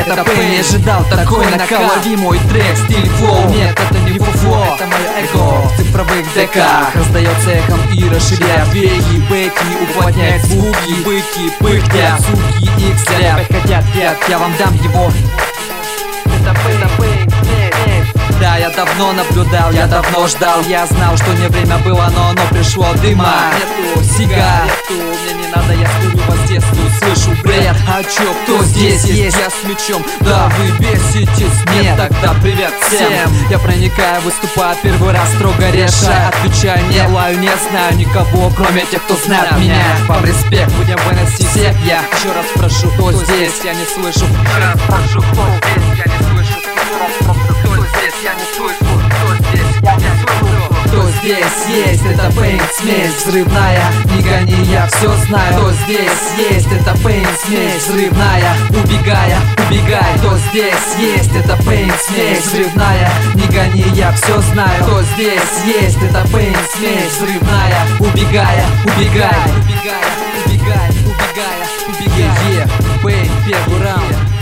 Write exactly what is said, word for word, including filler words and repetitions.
это Пейн, не ожидал такой накал. Лови мой трек, стиль, флоу, нет, это не фуфло, это мое эго в цифровых деках. Раздается эхом и расширяет беги, бэки, уплотняет звуки, быки, пыхтят, суки, икс ряд, хотят, я, я вам дам его. Это Пейн, это Пейн, да, я давно наблюдал, я давно ждал. Я знал, что не время было, но оно пришло. Дыма нету, сига нету, мне не надо, я курю, воздействую, слышу бред. А чё, кто здесь есть? Я с мечом, да, вы беситесь. Нет, тогда привет всем. Я проникаю, выступаю первый раз, строго решаю. Отвечаю, не лаю, не знаю никого, кроме тех, кто знает меня. Вам респект, будем выносить всех. Я еще раз прошу, кто здесь? Я не слышу. Еще раз прошу, кто здесь? Я не слышу. Еще раз прошу, кто здесь? Я не слышу. Кто здесь? Я не слышу. Кто здесь есть? Это Пейн, смесь взрывная. Не гони, я все знаю. Кто здесь есть? Это Пейн, смесь взрывная. Убегая, убегай. Кто здесь есть? Это Пейн, смесь взрывная. Не гони, я все знаю. Кто здесь есть? Это Пейн, смесь взрывная. Убегая, убегай. Убегая, убегай, убегая, убегая. Пейн, первый раунд.